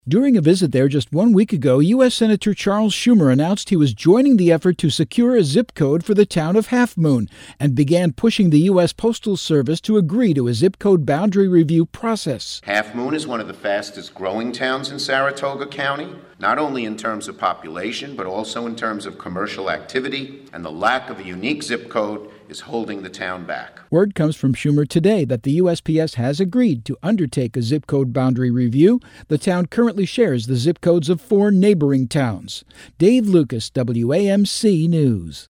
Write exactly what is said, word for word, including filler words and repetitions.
During a visit there just one week ago, U S. Senator Charles Schumer announced he was joining the effort to secure a zip code for the town of Half Moon and began pushing the U S. Postal Service to agree to a zip code boundary review process. Half Moon is one of the fastest growing towns in Saratoga County, not only in terms of population, but also in terms of commercial activity, and the lack of a unique zip code is holding the town back. Word comes from Schumer today that the U S P S has agreed to undertake a zip code boundary review. The town currently shares the zip codes of four neighboring towns. Dave Lucas, W A M C News.